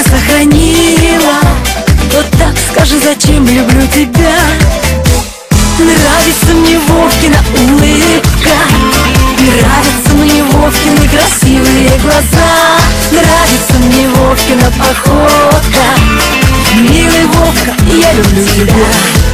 сохранила. Вот так скажи, зачем люблю тебя. Нравится мне Вовкина улыбка, нравятся мне Вовкины красивые глаза, нравится мне Вовкина походка. Милый Вовка, я люблю тебя.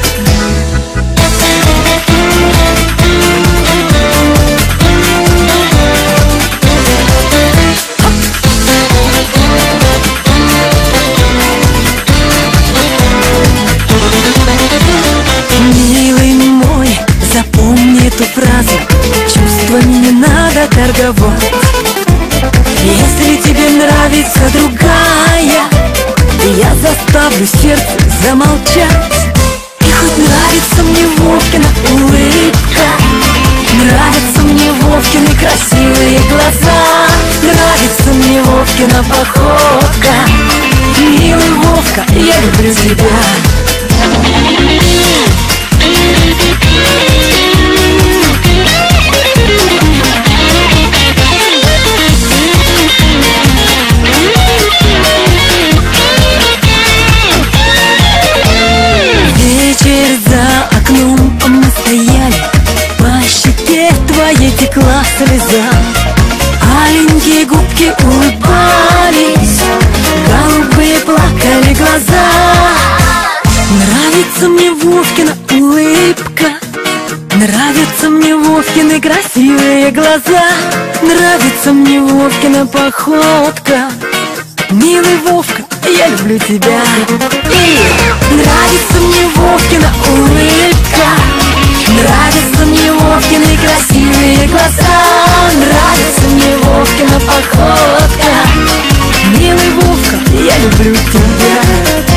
Запомни эту фразу: чувствами не надо торговать. Если тебе нравится другая, я заставлю сердце замолчать. И хоть нравится мне Вовкина улыбка, нравятся мне Вовкины красивые глаза, нравится мне Вовкина походка. Милый Вовка, я люблю тебя. Вечер за окном, мы стояли, по щеке твоей текла слеза. Аленькие губки улыбались, голубые плакали глаза. Нравится мне Вовкина улыбка, нравятся мне Вовкины красивые глаза, нравится мне Вовкина походка. Милый Вовка, я люблю тебя. И нравится мне Вовкина улыбка, нравятся мне Вовкины красивые глаза, нравится мне Вовкина походка. Милый Вовка, я люблю тебя.